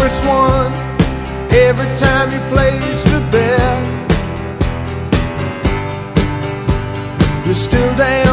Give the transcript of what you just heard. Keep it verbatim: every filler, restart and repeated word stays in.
first one every time you placed a bet. You're still dancing